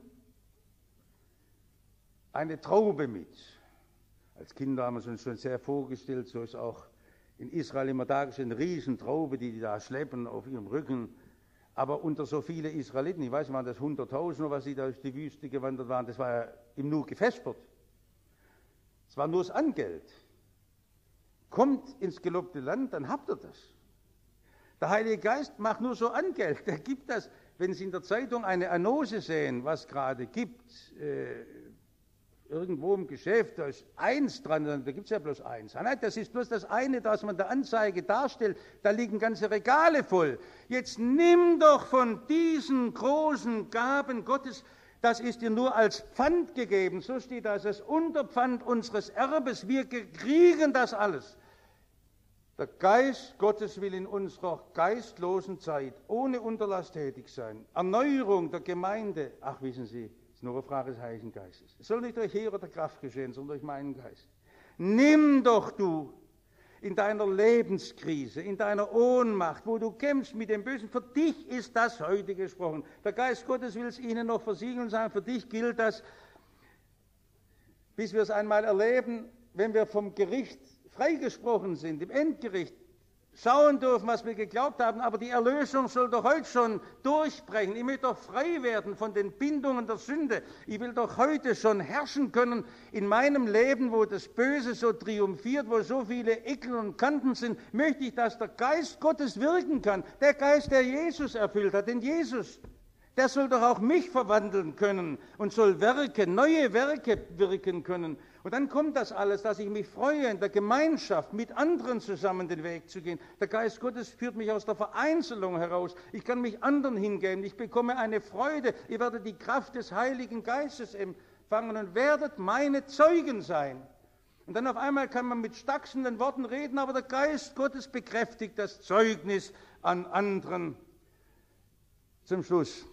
[SPEAKER 1] eine Traube mit. Als Kinder haben wir uns schon sehr vorgestellt, so ist auch in Israel immer dargestellt, eine Riesentraube, die da schleppen auf ihrem Rücken. Aber unter so viele Israeliten, ich weiß nicht, waren das 100.000, was sie da durch die Wüste gewandert waren, das war ja im Nu gefespert. Es war nur das Angeld. Kommt ins gelobte Land, dann habt ihr das. Der Heilige Geist macht nur so Angeld. Der gibt das, wenn Sie in der Zeitung eine Annonce sehen, was gerade gibt, irgendwo im Geschäft, da ist 1 dran, da gibt es ja bloß 1. Nein, das ist bloß das eine, das man der Anzeige darstellt, da liegen ganze Regale voll. Jetzt nimm doch von diesen großen Gaben Gottes, das ist dir nur als Pfand gegeben, so steht das, das Unterpfand unseres Erbes, wir kriegen das alles. Der Geist Gottes will in unserer geistlosen Zeit ohne Unterlass tätig sein. Erneuerung der Gemeinde, ach wissen Sie, es ist nur eine Frage des Heiligen Geistes. Es soll nicht durch Heer oder Kraft geschehen, sondern durch meinen Geist. Nimm doch du in deiner Lebenskrise, in deiner Ohnmacht, wo du kämpfst mit dem Bösen, für dich ist das heute gesprochen. Der Geist Gottes will es Ihnen noch versiegeln und sagen, für dich gilt das, bis wir es einmal erleben, wenn wir vom Gericht freigesprochen sind, im Endgericht, schauen dürfen, was wir geglaubt haben, aber die Erlösung soll doch heute schon durchbrechen. Ich möchte doch frei werden von den Bindungen der Sünde. Ich will doch heute schon herrschen können in meinem Leben, wo das Böse so triumphiert, wo so viele Ecken und Kanten sind, möchte ich, dass der Geist Gottes wirken kann. Der Geist, der Jesus erfüllt hat, denn Jesus, der soll doch auch mich verwandeln können und soll neue Werke wirken können. Und dann kommt das alles, dass ich mich freue, in der Gemeinschaft mit anderen zusammen den Weg zu gehen. Der Geist Gottes führt mich aus der Vereinzelung heraus. Ich kann mich anderen hingeben. Ich bekomme eine Freude. Ihr werdet die Kraft des Heiligen Geistes empfangen und werdet meine Zeugen sein. Und dann auf einmal kann man mit stachsenden Worten reden, aber der Geist Gottes bekräftigt das Zeugnis an anderen. Zum Schluss.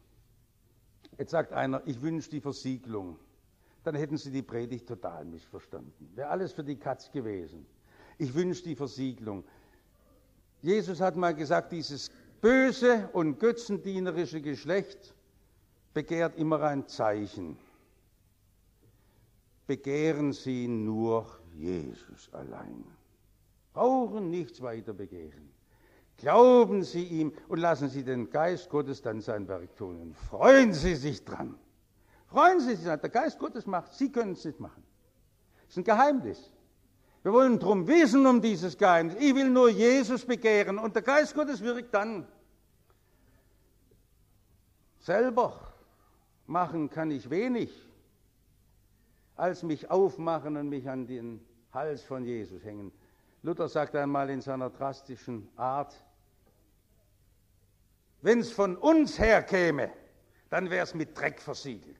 [SPEAKER 1] Jetzt sagt einer, ich wünsche die Versiegelung. Dann hätten Sie die Predigt total missverstanden. Wäre alles für die Katz gewesen. Ich wünsche die Versiegelung. Jesus hat mal gesagt, dieses böse und götzendienerische Geschlecht begehrt immer ein Zeichen. Begehren Sie nur Jesus allein. Brauchen nichts weiter begehren. Glauben Sie ihm und lassen Sie den Geist Gottes dann sein Werk tun. Und freuen Sie sich dran. Freuen Sie sich dran. Der Geist Gottes macht, Sie können es nicht machen. ist ein Geheimnis. Wir wollen drum wissen um dieses Geheimnis. Ich will nur Jesus begehren und der Geist Gottes wirkt dann. Selber machen kann ich wenig, als mich aufmachen und mich an den Hals von Jesus hängen. Luther sagt einmal in seiner drastischen Art, wenn es von uns herkäme, dann wäre es mit Dreck versiegelt.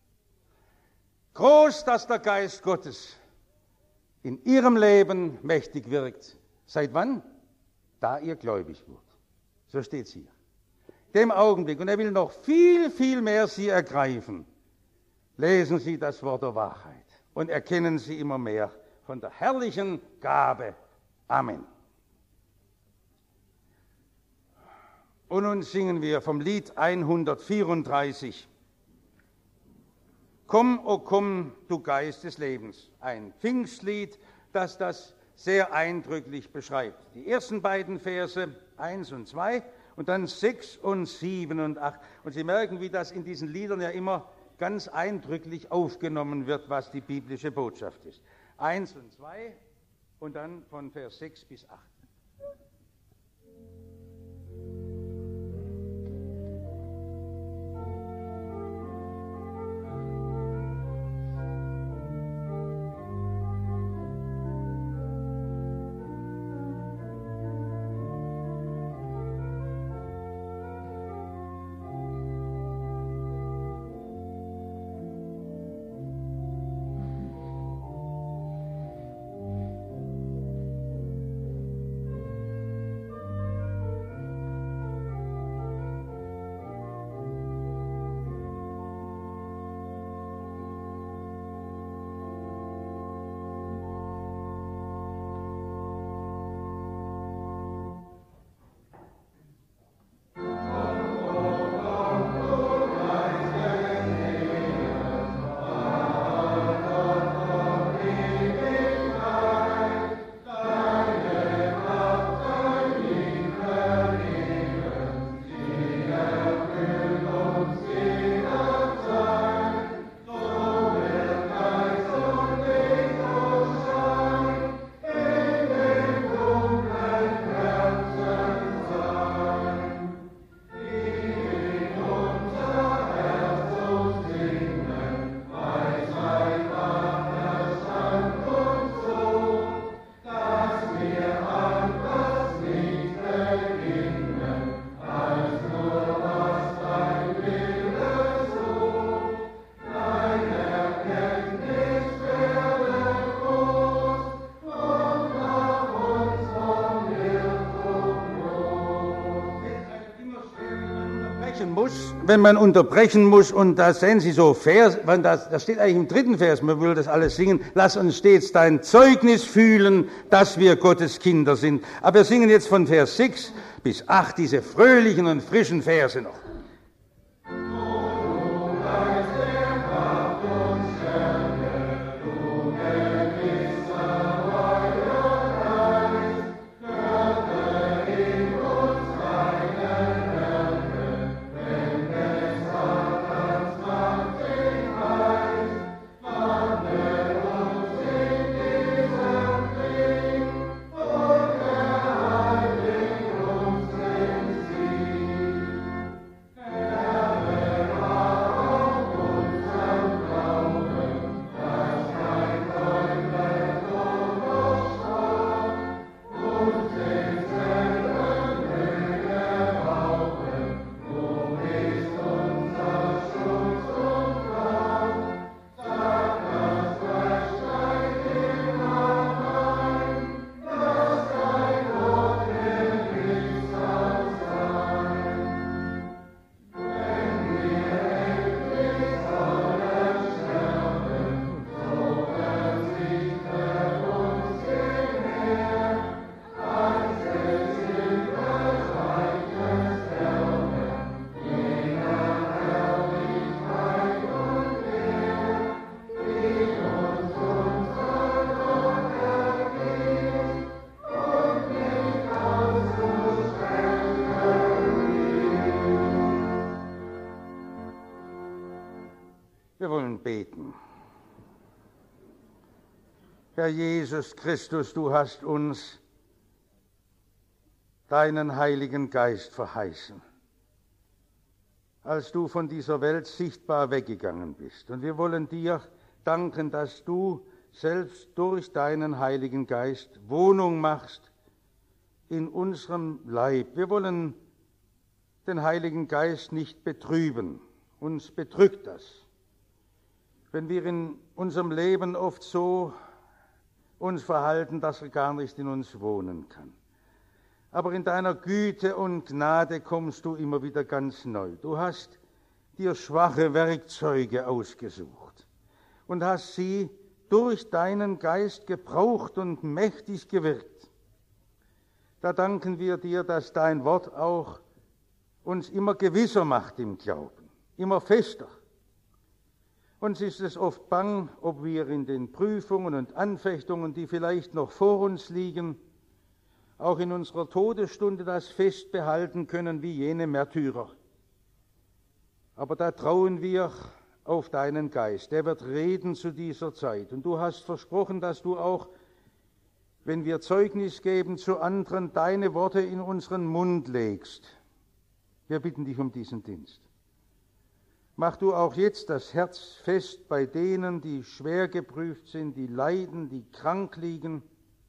[SPEAKER 1] Groß, dass der Geist Gottes in ihrem Leben mächtig wirkt. Seit wann? Da ihr gläubig wurdet. So steht es hier. Dem Augenblick. Und er will noch viel, viel mehr sie ergreifen. Lesen Sie das Wort der Wahrheit und erkennen Sie immer mehr von der herrlichen Gabe. Amen. Und nun singen wir vom Lied 134. Komm, o komm, du Geist des Lebens. Ein Pfingstlied, das das sehr eindrücklich beschreibt. Die ersten beiden Verse 1 und 2 und dann 6 und 7 und 8. Und Sie merken, wie das in diesen Liedern ja immer ganz eindrücklich aufgenommen wird, was die biblische Botschaft ist. 1 und 2 und dann von Vers 6 bis 8. Wenn man unterbrechen muss, und da sehen Sie so Vers, das steht eigentlich im 3. Vers, man will das alles singen, lass uns stets dein Zeugnis fühlen, dass wir Gottes Kinder sind. Aber wir singen jetzt von Vers 6 bis 8 diese fröhlichen und frischen Verse noch. Wir wollen beten. Herr Jesus Christus, du hast uns deinen Heiligen Geist verheißen, als du von dieser Welt sichtbar weggegangen bist. Und wir wollen dir danken, dass du selbst durch deinen Heiligen Geist Wohnung machst in unserem Leib. Wir wollen den Heiligen Geist nicht betrüben. Uns bedrückt das, wenn wir in unserem Leben oft so uns verhalten, dass er gar nicht in uns wohnen kann. Aber in deiner Güte und Gnade kommst du immer wieder ganz neu. Du hast dir schwache Werkzeuge ausgesucht und hast sie durch deinen Geist gebraucht und mächtig gewirkt. Da danken wir dir, dass dein Wort auch uns immer gewisser macht im Glauben, immer fester. Uns ist es oft bang, ob wir in den Prüfungen und Anfechtungen, die vielleicht noch vor uns liegen, auch in unserer Todesstunde das Fest behalten können wie jene Märtyrer. Aber da trauen wir auf deinen Geist. Der wird reden zu dieser Zeit. Und du hast versprochen, dass du auch, wenn wir Zeugnis geben zu anderen, deine Worte in unseren Mund legst. Wir bitten dich um diesen Dienst. Mach du auch jetzt das Herz fest bei denen, die schwer geprüft sind, die leiden, die krank liegen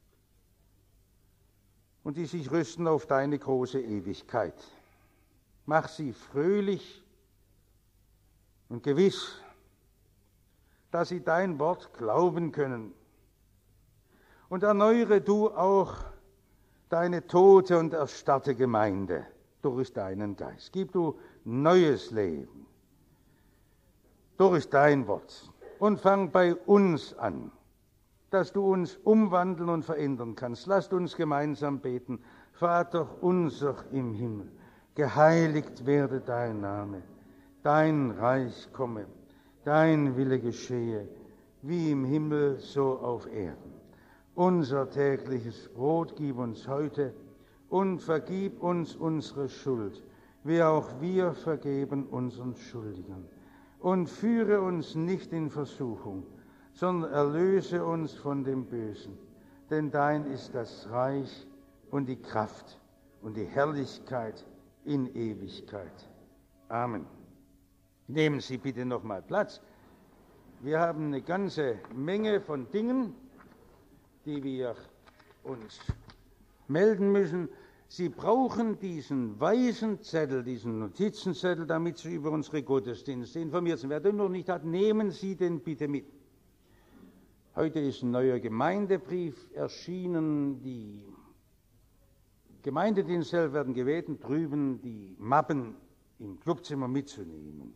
[SPEAKER 1] und die sich rüsten auf deine große Ewigkeit. Mach sie fröhlich und gewiss, dass sie dein Wort glauben können. Und erneuere du auch deine tote und erstarrte Gemeinde durch deinen Geist. Gib du neues Leben durch dein Wort und fang bei uns an, dass du uns umwandeln und verändern kannst. Lasst uns gemeinsam beten. Vater unser im Himmel, geheiligt werde dein Name, dein Reich komme, dein Wille geschehe, wie im Himmel so auf Erden. Unser tägliches Brot gib uns heute und vergib uns unsere Schuld, wie auch wir vergeben unseren Schuldigern. Und führe uns nicht in Versuchung, sondern erlöse uns von dem Bösen. Denn dein ist das Reich und die Kraft und die Herrlichkeit in Ewigkeit. Amen. Nehmen Sie bitte noch mal Platz. Wir haben eine ganze Menge von Dingen, die wir uns melden müssen. Sie brauchen diesen weißen Zettel, diesen Notizenzettel, damit Sie über unsere Gottesdienste informiert sind. Wer den noch nicht hat, nehmen Sie den bitte mit. Heute ist ein neuer Gemeindebrief erschienen. Die Gemeindedienste werden gebeten, drüben die Mappen im Clubzimmer mitzunehmen.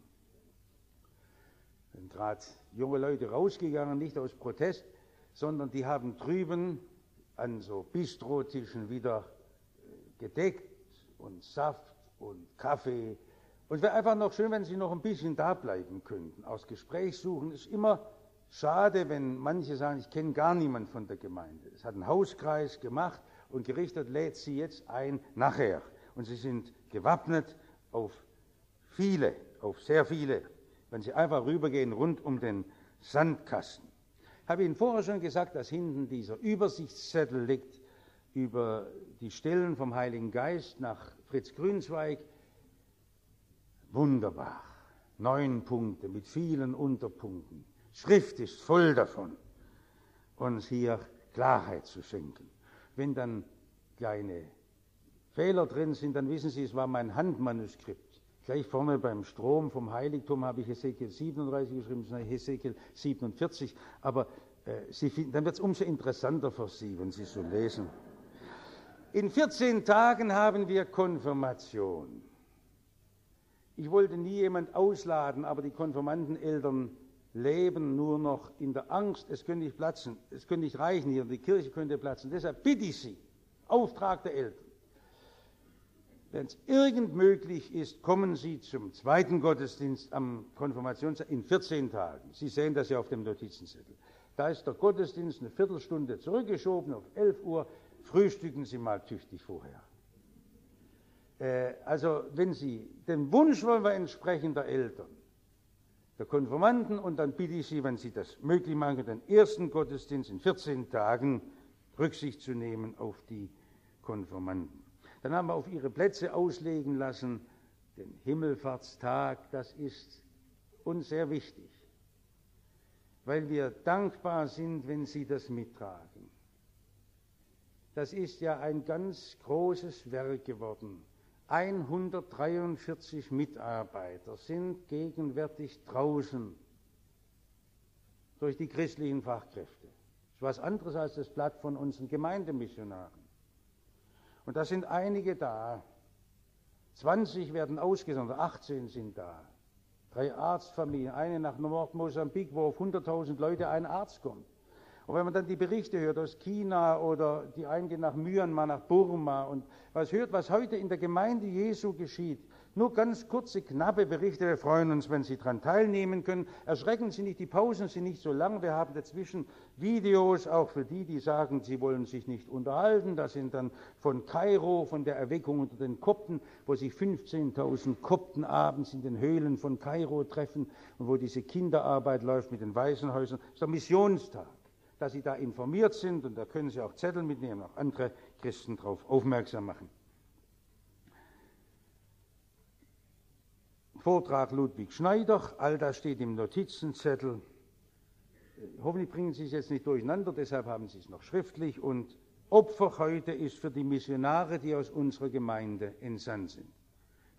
[SPEAKER 1] Sind gerade junge Leute rausgegangen, nicht aus Protest, sondern die haben drüben an so Bistrotischen wieder gedeckt und Saft und Kaffee. Und es wäre einfach noch schön, wenn Sie noch ein bisschen da bleiben könnten. Aus Gespräch suchen ist immer schade, wenn manche sagen, ich kenne gar niemanden von der Gemeinde. Es hat ein Hauskreis gemacht und gerichtet lädt Sie jetzt ein nachher. Und Sie sind gewappnet auf viele, auf sehr viele, wenn Sie einfach rübergehen rund um den Sandkasten. Ich habe Ihnen vorher schon gesagt, dass hinten dieser Übersichtszettel liegt über die Stellen vom Heiligen Geist nach Fritz Grünzweig. Wunderbar. 9 Punkte mit vielen Unterpunkten. Schrift ist voll davon, uns hier Klarheit zu schenken. Wenn dann kleine Fehler drin sind, dann wissen Sie, es war mein Handmanuskript. Gleich vorne beim Strom vom Heiligtum habe ich Hesekiel 37 geschrieben, Hesekiel 47, aber dann wird es umso interessanter für Sie, wenn Sie so lesen. In 14 Tagen haben wir Konfirmation. Ich wollte nie jemand ausladen, aber die Konfirmandeneltern leben nur noch in der Angst, es könnte nicht platzen, es könnte nicht reichen hier, die Kirche könnte platzen. Deshalb bitte ich Sie, Auftrag der Eltern, wenn es irgend möglich ist, kommen Sie zum zweiten Gottesdienst am Konfirmationstag in 14 Tagen. Sie sehen das ja auf dem Notizenzettel. Da ist der Gottesdienst eine Viertelstunde zurückgeschoben auf 11 Uhr. Frühstücken Sie mal tüchtig vorher. Also wenn Sie, den Wunsch wollen wir entsprechen der Eltern, der Konfirmanden, und dann bitte ich Sie, wenn Sie das möglich machen, den ersten Gottesdienst in 14 Tagen Rücksicht zu nehmen auf die Konfirmanden. Dann haben wir auf Ihre Plätze auslegen lassen den Himmelfahrtstag. Das ist uns sehr wichtig, weil wir dankbar sind, wenn Sie das mittragen. Das ist ja ein ganz großes Werk geworden. 143 Mitarbeiter sind gegenwärtig draußen durch die christlichen Fachkräfte. Das ist was anderes als das Blatt von unseren Gemeindemissionaren. Und da sind einige da. 20 werden ausgesandt, 18 sind da. 3 Arztfamilien, eine nach Nordmosambik, wo auf 100.000 Leute ein Arzt kommt. Und wenn man dann die Berichte hört aus China oder die einen nach Myanmar, nach Burma und was hört, was heute in der Gemeinde Jesu geschieht, nur ganz kurze, knappe Berichte. Wir freuen uns, wenn Sie daran teilnehmen können. Erschrecken Sie nicht, die Pausen sind nicht so lang. Wir haben dazwischen Videos, auch für die, die sagen, sie wollen sich nicht unterhalten. Das sind dann von Kairo, von der Erweckung unter den Kopten, wo sich 15.000 Kopten abends in den Höhlen von Kairo treffen und wo diese Kinderarbeit läuft mit den Waisenhäusern. Das ist der Missionstag, dass Sie da informiert sind, und da können Sie auch Zettel mitnehmen, auch andere Christen darauf aufmerksam machen. Vortrag Ludwig Schneider, all das steht im Notizenzettel. Hoffentlich bringen Sie es jetzt nicht durcheinander, deshalb haben Sie es noch schriftlich. Und Opfer heute ist für die Missionare, die aus unserer Gemeinde entsandt sind.